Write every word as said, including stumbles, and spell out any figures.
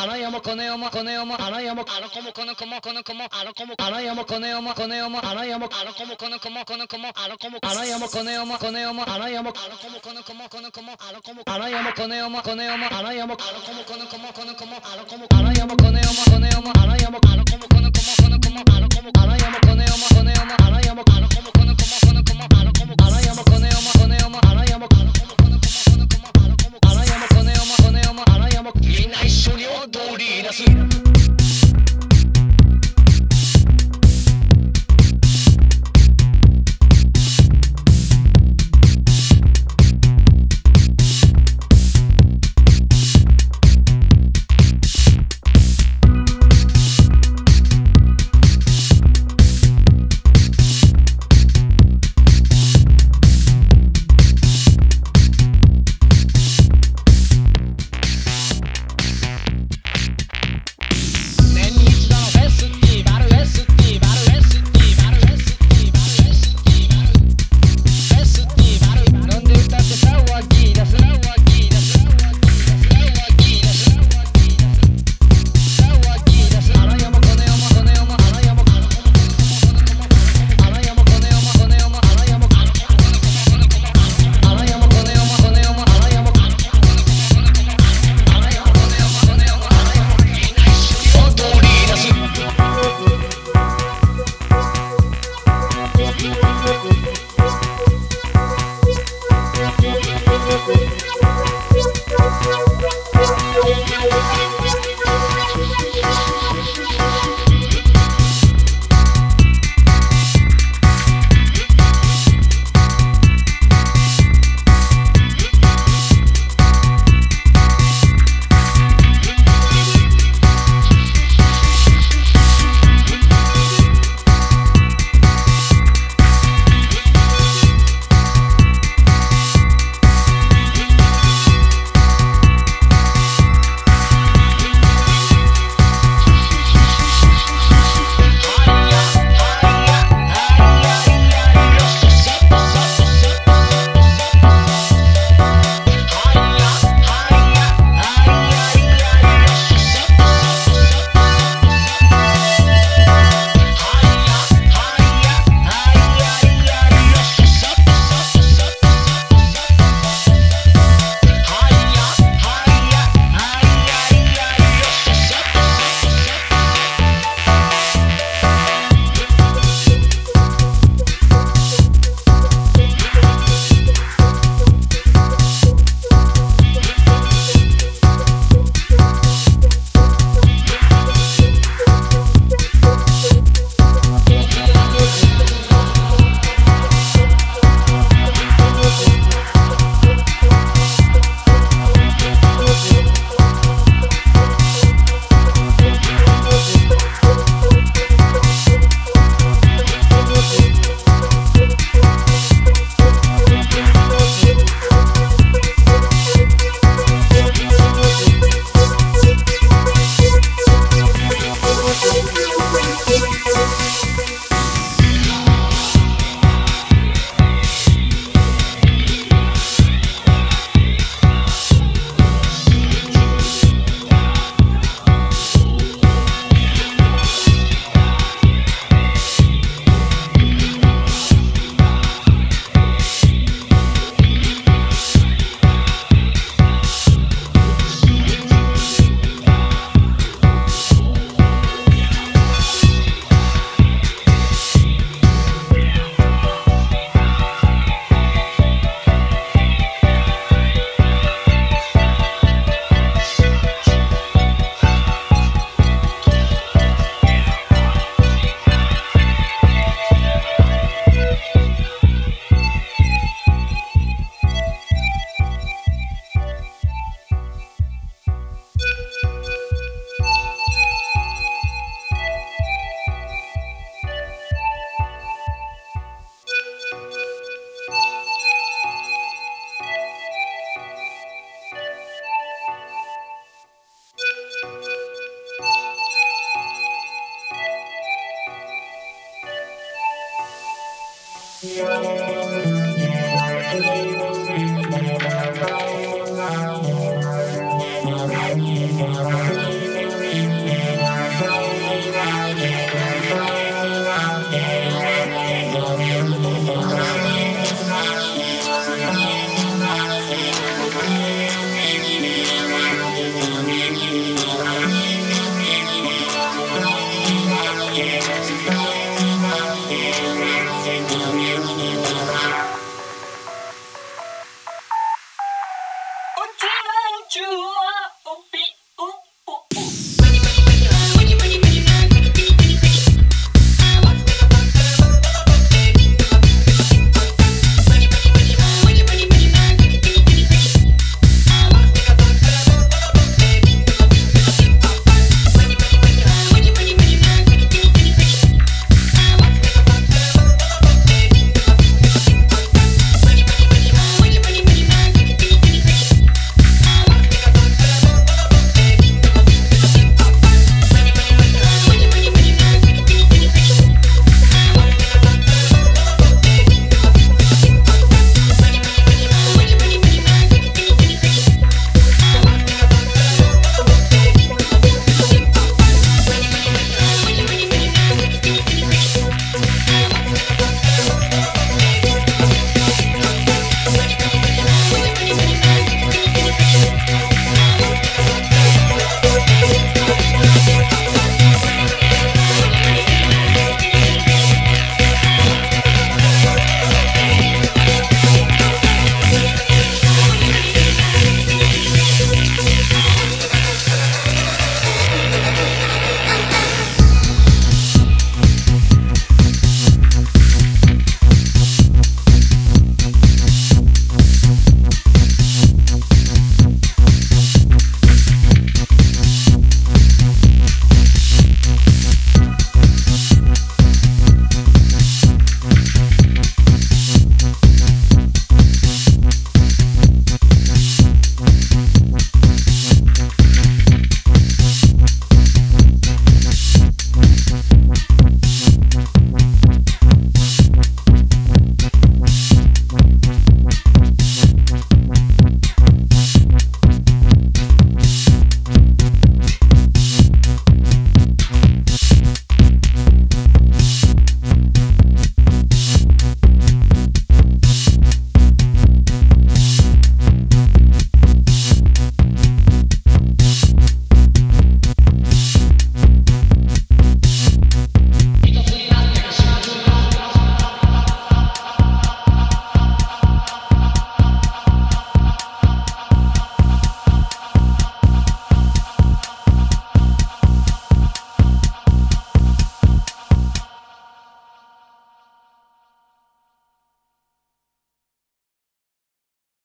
あの世もこの世もこの世もあの世もあの子もこの子もこの子もあの子もあの世もこの世もこの世もあの世もあの子もこの子もこの子もあの子もあの世もこの世もこの世もあの世もあの子もこの子もこの子もあの子もあの世もこの世もこの世もあの世もあの子もこの子もこの子もあの子もあの世もこの世もこの世もあの世もあの子もこの子もこの子もあの子もあの世もこの世もこの世もあの世もあの子もこの子もこの子もあの子もあの世もこの世もこの世もあの世もあの子もこの子もこの子もあの子もあの世もこの世もこの世もあの世もみんな一緒に踊り出す